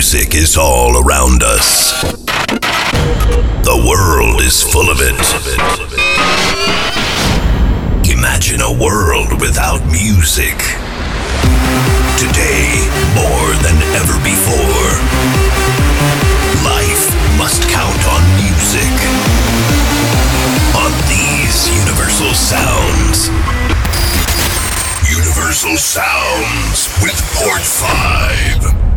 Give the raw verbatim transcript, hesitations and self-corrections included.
Music is all around us. The world is full of it. Imagine a world without music. Today, more than ever before, life must count on music. On these Universal Sounds. Universal Sounds with Port five.